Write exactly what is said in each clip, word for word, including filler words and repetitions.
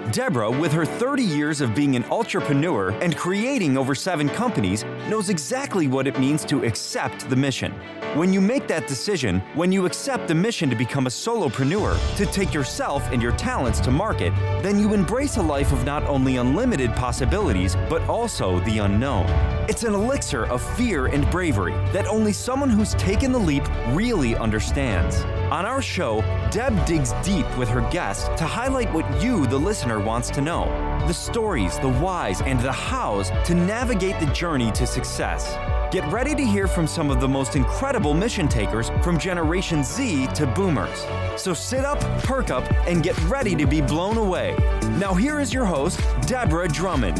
Deborah, with her thirty years of being an entrepreneur and creating over seven companies, knows exactly what it means to accept the mission. When you make that decision, when you accept the mission to become a solopreneur, to take yourself and your talents to market, then you embrace a life of not only unlimited possibilities, but also the unknown. It's an elixir of fear and bravery that only someone who's taken the leap really understands. On our show, Deb digs deep with her guests to highlight what you, the listener, wants to know. The stories, the whys, and the hows to navigate the journey to success. Get ready to hear from some of the most incredible mission takers from Generation Z to Boomers. So sit up, perk up, and get ready to be blown away. Now here is your host, Deborah Drummond.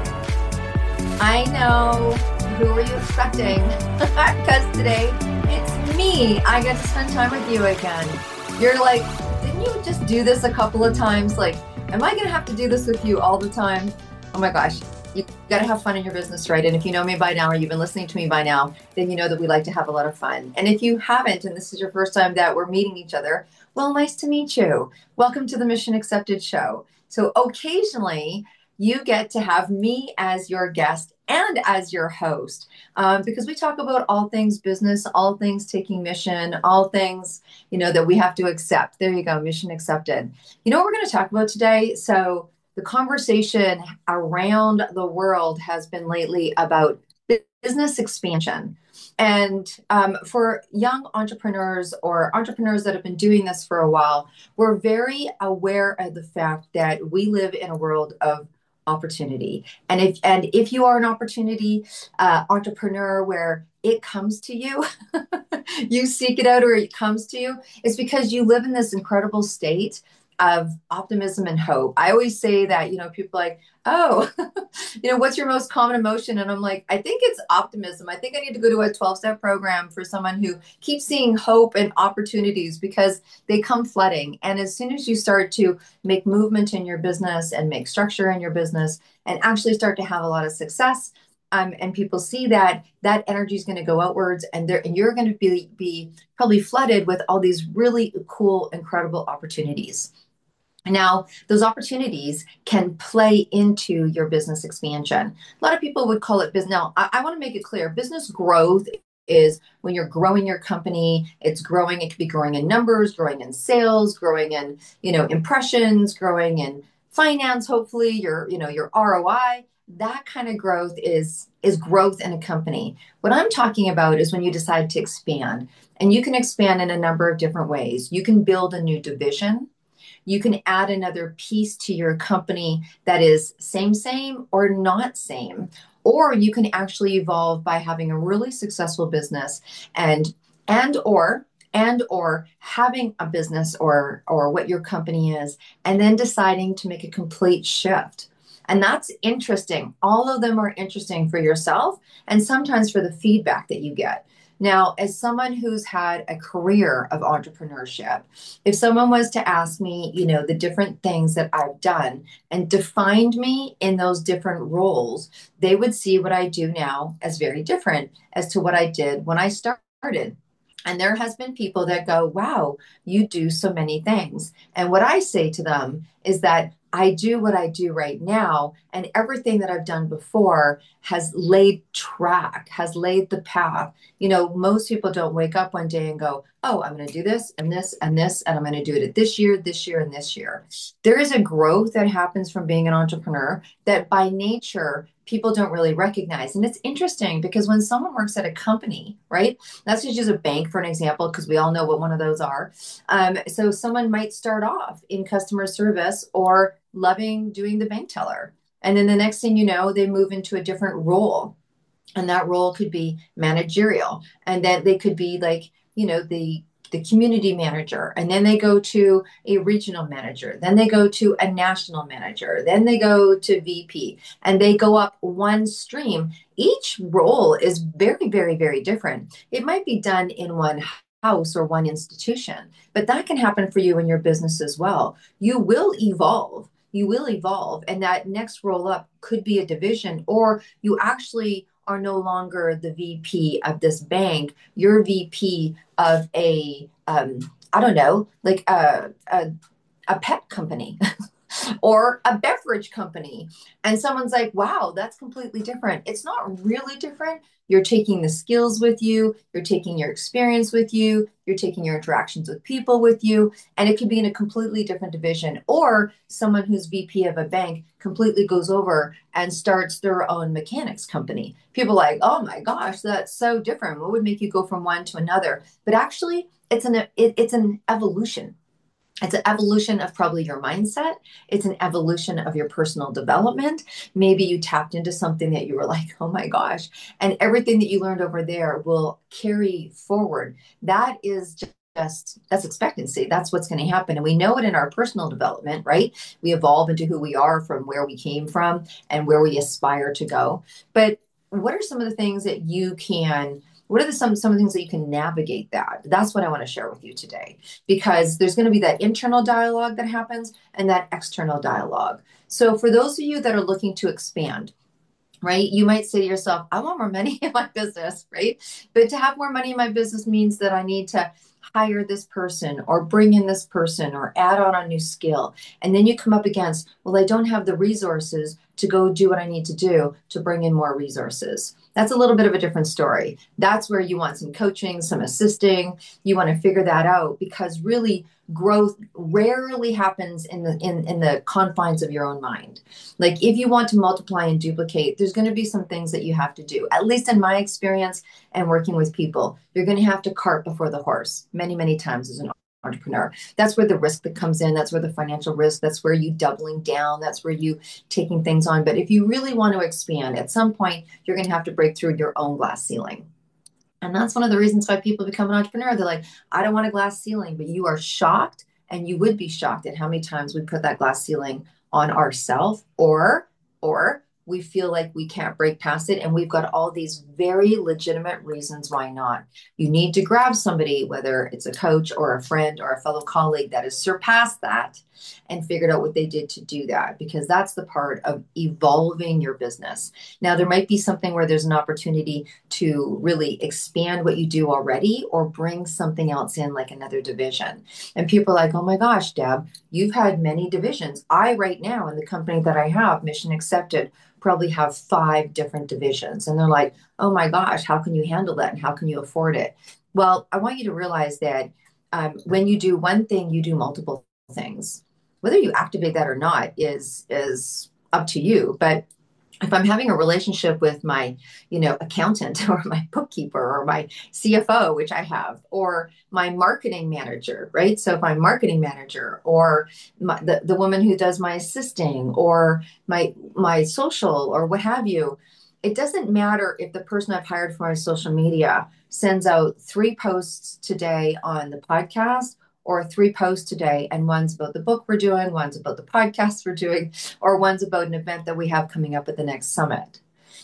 I know. Who are you expecting? Because today, it's me. I get to spend time with you again. You're like, didn't you just do this a couple of times? Like, am I going to have to do this with you all the time? Oh my gosh. You got to have fun in your business, right? And if you know me by now, or you've been listening to me by now, then you know that we like to have a lot of fun. And if you haven't, and this is your first time that we're meeting each other, well, nice to meet you. Welcome to the Mission Accepted show. So occasionally you get to have me as your guest and as your host, um, because we talk about all things business, all things taking mission, all things, you know, that we have to accept. There you go, mission accepted. You know what we're going to talk about today? So the conversation around the world has been lately about business expansion. And um, for young entrepreneurs or entrepreneurs that have been doing this for a while, we're very aware of the fact that we live in a world of opportunity. And if and if you are an opportunity uh, entrepreneur where it comes to you, you seek it out or it comes to you, it's because you live in this incredible state of optimism and hope. I always say that, you know, people are like, oh, you know, what's your most common emotion? And I'm like, I think it's optimism. I think I need to go to a twelve-step program for someone who keeps seeing hope and opportunities because they come flooding. And as soon as you start to make movement in your business and make structure in your business and actually start to have a lot of success, Um, and people see that, that energy is going to go outwards, and, and you're going to be, be probably flooded with all these really cool, incredible opportunities. Now, those opportunities can play into your business expansion. A lot of people would call it business. Now, I, I want to make it clear, business growth is when you're growing your company, it's growing, it could be growing in numbers, growing in sales, growing in, you know, impressions, growing in finance, hopefully your, you know, your R O I. That kind of growth is is growth in a company. What I'm talking about is when you decide to expand, and you can expand in a number of different ways. You can build a new division. You can add another piece to your company that is same, same or not same. Or you can actually evolve by having a really successful business and and or and or having a business or or what your company is, and then deciding to make a complete shift. And that's interesting. All of them are interesting for yourself and sometimes for the feedback that you get. Now, as someone who's had a career of entrepreneurship, if someone was to ask me, you know, the different things that I've done and defined me in those different roles, they would see what I do now as very different as to what I did when I started. And there has been people that go, wow, you do so many things. And what I say to them is that I do what I do right now, and everything that I've done before has laid track, has laid the path. You know, most people don't wake up one day and go, oh, I'm going to do this and this and this, and I'm going to do it this year, this year, and this year. There is a growth that happens from being an entrepreneur that by nature, people don't really recognize. And it's interesting because when someone works at a company, right, let's just use a bank for an example, because we all know what one of those are. Um, so someone might start off in customer service or loving doing the bank teller. And then the next thing you know, they move into a different role. And that role could be managerial. And then they could be like, you know, the the community manager, and then they go to a regional manager, then they go to a national manager, then they go to V P, and they go up one stream. Each role is very, very, very different. It might be done in one house or one institution, but that can happen for you in your business as well. You will evolve. You will evolve, and that next roll up could be a division, or you actually are no longer the V P of this bank. You're V P of a, um, I don't know, like a, a, a pet company. or a beverage company. And someone's like, wow, that's completely different. It's not really different. You're taking the skills with you, you're taking your experience with you, you're taking your interactions with people with you, and it could be in a completely different division. Or someone who's V P of a bank completely goes over and starts their own mechanics company. People are like, oh my gosh, that's so different. What would make you go from one to another? But actually, it's an it, it's an evolution. It's an evolution of probably your mindset. It's an evolution of your personal development. Maybe you tapped into something that you were like, oh my gosh. And everything that you learned over there will carry forward. That is just Just that's expectancy. That's what's going to happen. And we know it in our personal development, right? We evolve into who we are from where we came from and where we aspire to go. But what are some of the things that you can what are the, some some of the things that you can navigate that? That's what I want to share with you today, because there's going to be that internal dialogue that happens and that external dialogue. So for those of you that are looking to expand, right, you might say to yourself, I want more money in my business, right? But to have more money in my business means that I need to hire this person or bring in this person or add on a new skill. And then you come up against, well, I don't have the resources to go do what I need to do to bring in more resources. That's a little bit of a different story. That's where you want some coaching, some assisting. You want to figure that out, because really growth rarely happens in the in, in the confines of your own mind. Like if you want to multiply and duplicate, there's going to be some things that you have to do. At least in my experience and working with people, you're going to have to cart before the horse many, many times as an entrepreneur. That's where the risk that comes in. That's where the financial risk, that's where you doubling down. That's where you taking things on. But if you really want to expand, at some point, you're going to have to break through your own glass ceiling. And that's one of the reasons why people become an entrepreneur. They're like, I don't want a glass ceiling, but you are shocked, and you would be shocked at how many times we put that glass ceiling on ourselves, or, or we feel like we can't break past it. And we've got all these very legitimate reasons why not. You need to grab somebody, whether it's a coach or a friend or a fellow colleague that has surpassed that and figured out what they did to do that, because that's the part of evolving your business. Now, there might be something where there's an opportunity to really expand what you do already or bring something else in, like another division. And people are like, oh my gosh, Deb, you've had many divisions. I, right now, in the company that I have, Mission Accepted, probably have five different divisions. And they're like, oh my gosh, how can you handle that? And how can you afford it? Well, I want you to realize that um, when you do one thing, you do multiple things. Whether you activate that or not is is up to you. But if I'm having a relationship with my, you know, accountant or my bookkeeper or my C F O, which I have, or my marketing manager, right? So if I'm marketing manager, or my, the, the woman who does my assisting, or my my social, or what have you, it doesn't matter if the person I've hired for my social media sends out three posts today on the podcast, or three posts today, and one's about the book we're doing, one's about the podcast we're doing, or one's about an event that we have coming up at the next summit.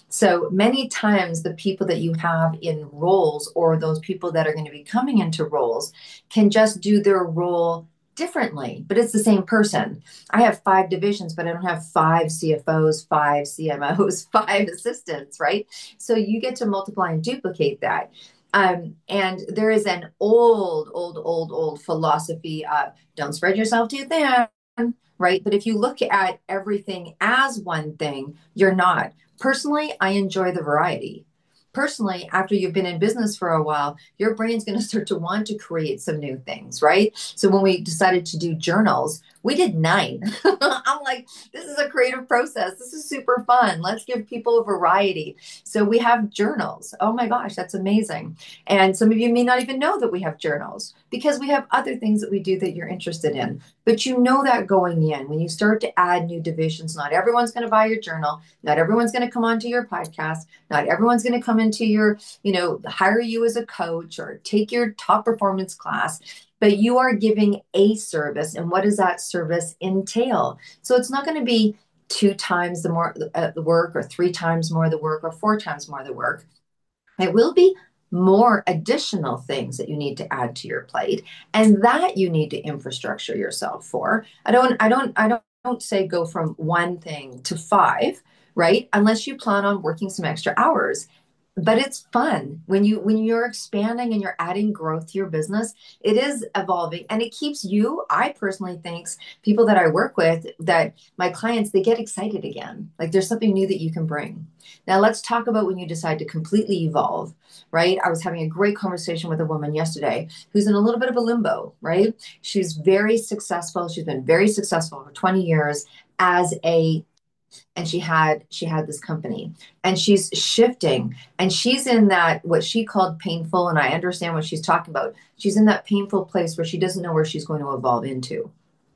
So many times the people that you have in roles, or those people that are going to be coming into roles, can just do their role differently, but it's the same person. I have five divisions, but I don't have five C F Os, five C M Os, five assistants, right? So you get to multiply and duplicate that. Um, and there is an old, old, old, old philosophy of don't spread yourself too thin, right? But if you look at everything as one thing, you're not. Personally, I enjoy the variety. Personally, after you've been in business for a while, your brain's going to start to want to create some new things, right? So when we decided to do journals, we did nine. I'm like, this is a creative process. This is super fun. Let's give people a variety. So we have journals. Oh my gosh, that's amazing. And some of you may not even know that we have journals, because we have other things that we do that you're interested in. But you know that going in, when you start to add new divisions, not everyone's going to buy your journal. Not everyone's going to come onto your podcast. Not everyone's going to come into your, you know, hire you as a coach or take your top performance class. But you are giving a service. And what does that service entail? So it's not going to be two times the more uh, the work, or three times more the work, or four times more the work. It will be more additional things that you need to add to your plate, and that you need to infrastructure yourself for. I don't, I don't, I don't, don't say go from one thing to five, right? Unless you plan on working some extra hours. but it's fun when you when you're expanding and you're adding growth to your business. It is evolving and it keeps you, I personally thinks people that I work with, that my clients, they get excited again, like there's something new that you can bring. Now let's talk about when you decide to completely evolve. Right, I was having a great conversation with a woman yesterday who's in a little bit of a limbo. Right, she's very successful, she's been very successful for twenty years as a, and she had she had this company, and she's shifting, and she's in that what she called painful, and I understand what she's talking about. She's in that painful place where she doesn't know where she's going to evolve into.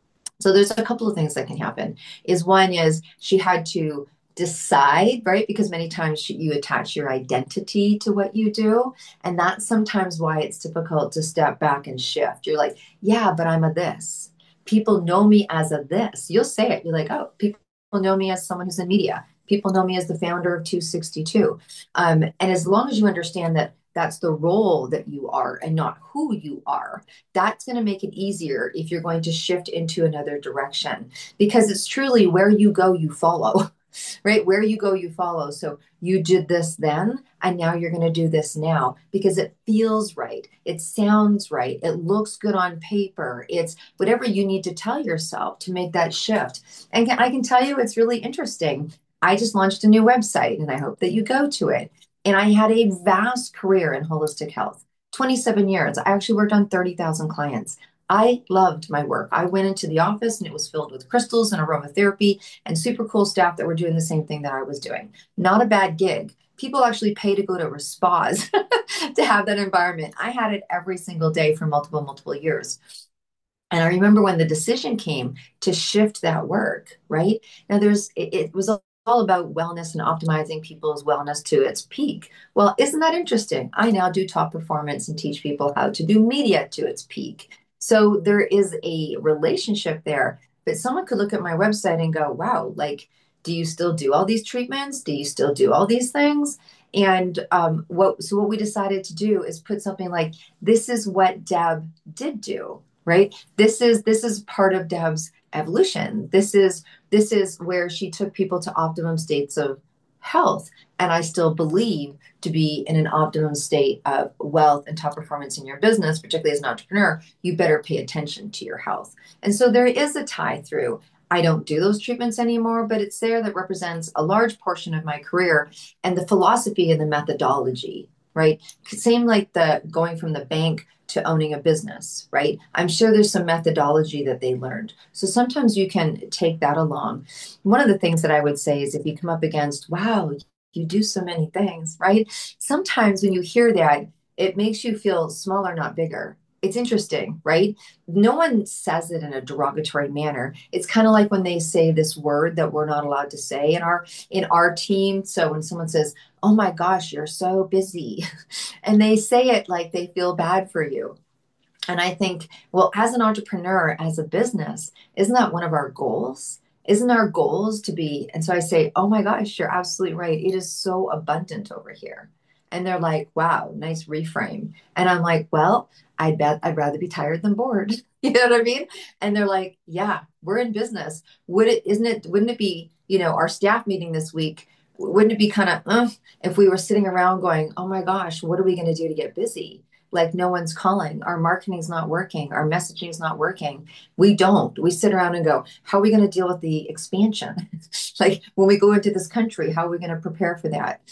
So there's a couple of things that can happen. Is one is she had to decide, right? Because many times she, you attach your identity to what you do, and that's sometimes why it's difficult to step back and shift. You're like, yeah, but I'm a this. People know me as a this. You'll say it. You're like, oh, people know me as someone who's in media. People know me as the founder of two sixty-two. Um, and as long as you understand that that's the role that you are and not who you are, that's going to make it easier if you're going to shift into another direction, because it's truly where you go, you follow. Right? Where you go, you follow. So you did this then, and now you're going to do this now because it feels right. It sounds right. It looks good on paper. It's whatever you need to tell yourself to make that shift. And I can tell you, it's really interesting. I just launched a new website, and I hope that you go to it. And I had a vast career in holistic health, twenty-seven years. I actually worked on thirty thousand clients. I loved my work. I went into the office and it was filled with crystals and aromatherapy and super cool staff that were doing the same thing that I was doing. Not a bad gig. People actually pay to go to spas to have that environment. I had it every single day for multiple, multiple years. And I remember when the decision came to shift that work, right? Now there's, it, it was all about wellness and optimizing people's wellness to its peak. Well, isn't that interesting? I now do top performance and teach people how to do media to its peak. So there is a relationship there, but someone could look at my website and go, wow, like, do you still do all these treatments? Do you still do all these things? And um, what, so what we decided to do is put something like, this is what Deb did do, right? This is, this is part of Deb's evolution. This is, this is where she took people to optimum states of health. And I still believe to be in an optimum state of wealth and top performance in your business, particularly as an entrepreneur, you better pay attention to your health. And so there is a tie through. I don't do those treatments anymore, but it's there that represents a large portion of my career and the philosophy and the methodology, right? Same like the going from the bank to owning a business, right? I'm sure there's some methodology that they learned. So sometimes you can take that along. One of the things that I would say is if you come up against, wow, you do so many things, right? Sometimes when you hear that, it makes you feel smaller, not bigger. It's interesting, right? No one says it in a derogatory manner. It's kind of like when they say this word that we're not allowed to say in our in our team. So when someone says, "Oh my gosh, you're so busy," and they say it like they feel bad for you. And I think, well, as an entrepreneur, as a business, isn't that one of our goals? Isn't our goals to be? And so I say, "Oh my gosh, you're absolutely right. It is so abundant over here." And they're like, wow, nice reframe. And I'm like, well, I bet I'd rather be tired than bored. You know what I mean? And they're like, yeah, we're in business. Would it, isn't it, wouldn't it be, you know, our staff meeting this week, wouldn't it be kind of, uh, if we were sitting around going, oh my gosh, what are we going to do to get busy? Like no one's calling, our marketing's not working, our messaging's not working. We don't. We sit around and go, how are we going to deal with the expansion? Like when we go into this country, how are we going to prepare for that?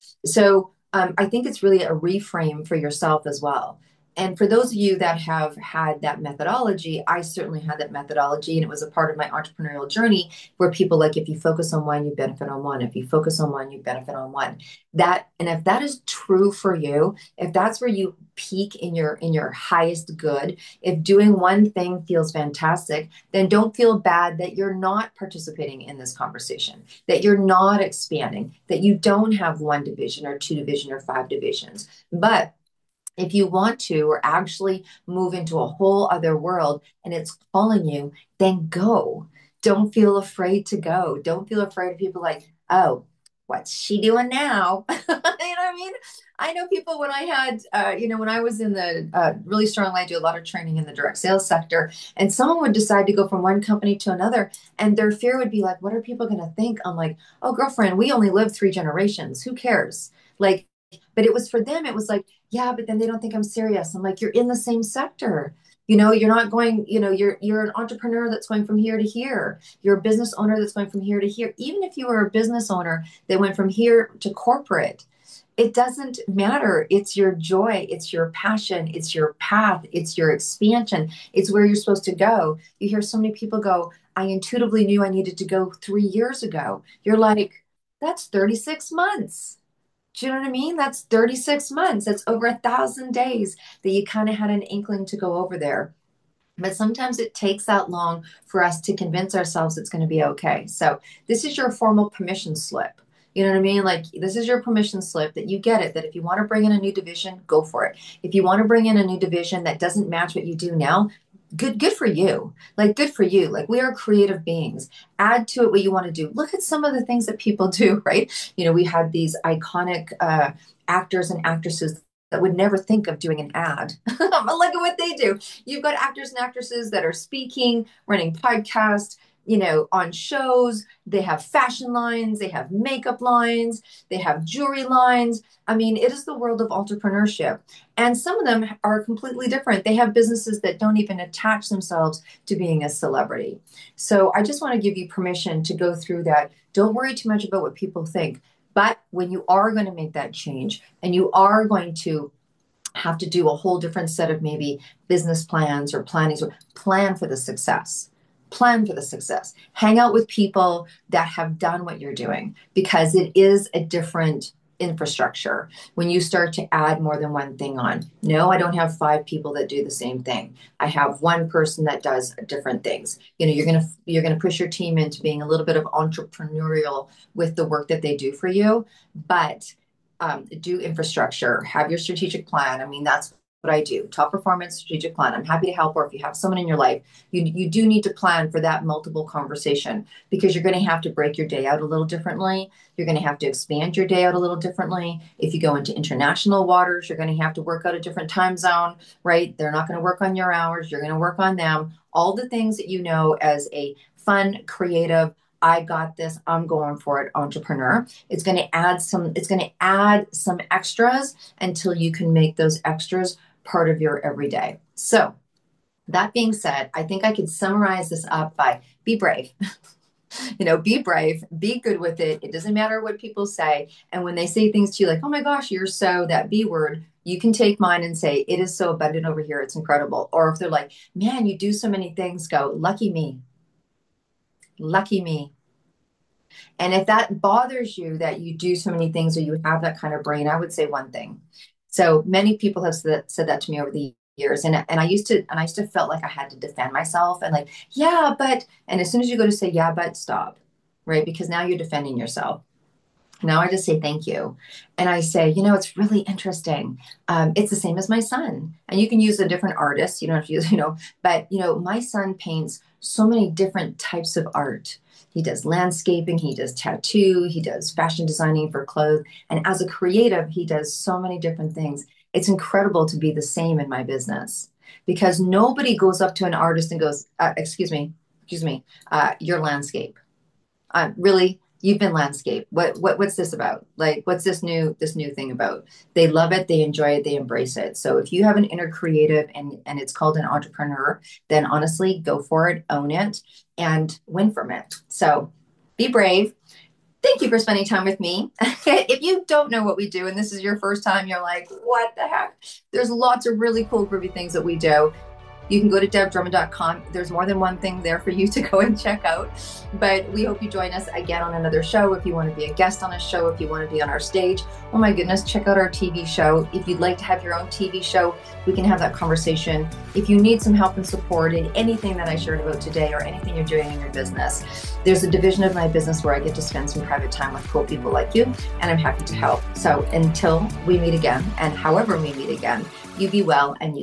So um, I think it's really a reframe for yourself as well. And for those of you that have had that methodology, I certainly had that methodology, and it was a part of my entrepreneurial journey where people like, if you focus on one, you benefit on one. If you focus on one, you benefit on one. That, and if that is true for you, if that's where you peak in your in your highest good, if doing one thing feels fantastic, then don't feel bad that you're not participating in this conversation, that you're not expanding, that you don't have one division or two division or five divisions. But if you want to, or actually move into a whole other world and it's calling you, then go. Don't feel afraid to go. Don't feel afraid of people like, oh, what's she doing now? You know what I mean? I know people when I had, uh, you know, when I was in the uh, really strongly, I do a lot of training in the direct sales sector, and someone would decide to go from one company to another, and their fear would be like, what are people going to think? I'm like, oh, girlfriend, we only live three generations. Who cares? Like, but it was for them, it was like, yeah, but then they don't think I'm serious. I'm like, you're in the same sector. You know, you're not going, you know, you're you're an entrepreneur that's going from here to here. You're a business owner that's going from here to here. Even if you were a business owner that went from here to corporate, it doesn't matter. It's your joy, it's your passion, it's your path, it's your expansion, it's where you're supposed to go. You hear so many people go, I intuitively knew I needed to go three years ago. You're like, that's thirty-six months. Do you know what I mean? That's thirty-six months. That's over a thousand days that you kind of had an inkling to go over there. But sometimes it takes that long for us to convince ourselves it's going to be okay. So this is your formal permission slip. You know what I mean? Like, this is your permission slip that you get it, that if you want to bring in a new division, go for it. If you want to bring in a new division that doesn't match what you do now, good, good for you. Like, good for you. Like, we are creative beings. Add to it what you want to do. Look at some of the things that people do, right? You know, we had these iconic uh, actors and actresses that would never think of doing an ad. Look at what they do. You've got actors and actresses that are speaking, running podcasts, you know, on shows. They have fashion lines, they have makeup lines, they have jewelry lines. I mean, it is the world of entrepreneurship. And some of them are completely different. They have businesses that don't even attach themselves to being a celebrity. So I just want to give you permission to go through that. Don't worry too much about what people think. But when you are going to make that change and you are going to have to do a whole different set of maybe business plans or plannings, or plan for the success. Plan for the success. Hang out with people that have done what you're doing, because it is a different infrastructure when you start to add more than one thing on. No, I don't have five people that do the same thing. I have one person that does different things. You know, you're going to you're going to push your team into being a little bit of entrepreneurial with the work that they do for you, but um, do infrastructure, have your strategic plan. I mean, that's what I do. Top performance strategic plan. I'm happy to help. Or if you have someone in your life, you, you do need to plan for that multiple conversation, because you're going to have to break your day out a little differently. You're going to have to expand your day out a little differently. If you go into international waters, you're going to have to work out a different time zone, right? They're not going to work on your hours. You're going to work on them. All the things that you know as a fun, creative, I got this, I'm going for it entrepreneur. It's going to add some, it's going to add some extras until you can make those extras part of your everyday. So that being said, I think I could summarize this up by be brave. You know, be brave, be good with it. It doesn't matter what people say. And when they say things to you like, oh my gosh, you're so, that B word, you can take mine and say, it is so abundant over here. It's incredible. Or if they're like, man, you do so many things, go, lucky me. Lucky me. And if that bothers you that you do so many things or you have that kind of brain, I would say one thing. So many people have said, said that to me over the years. And, and I used to, and I used to felt like I had to defend myself and like, yeah, but, and as soon as you go to say, yeah, but stop, right? Because now you're defending yourself. Now I just say, thank you. And I say, you know, it's really interesting. Um, it's the same as my son. And you can use a different artist. You don't have to use, you know, but, you know, my son paints so many different types of art. He does landscaping, he does tattoo, he does fashion designing for clothes. And as a creative, he does so many different things. It's incredible to be the same in my business, because nobody goes up to an artist and goes, uh, excuse me, excuse me, uh, your landscape. Uh, really? You've been landscape. What, what, what's this about? Like, what's this new, this new thing about? They love it. They enjoy it. They embrace it. So if you have an inner creative and, and it's called an entrepreneur, then honestly, go for it, own it, and win from it. So be brave. Thank you for spending time with me. If you don't know what we do, and this is your first time, you're like, what the heck? There's lots of really cool, groovy things that we do. You can go to deb drummond dot com. There's more than one thing there for you to go and check out. But we hope you join us again on another show. If you want to be a guest on a show, if you want to be on our stage, oh my goodness, check out our T V show. If you'd like to have your own T V show, we can have that conversation. If you need some help and support in anything that I shared about today or anything you're doing in your business, there's a division of my business where I get to spend some private time with cool people like you, and I'm happy to help. So until we meet again, and however we meet again, you be well and you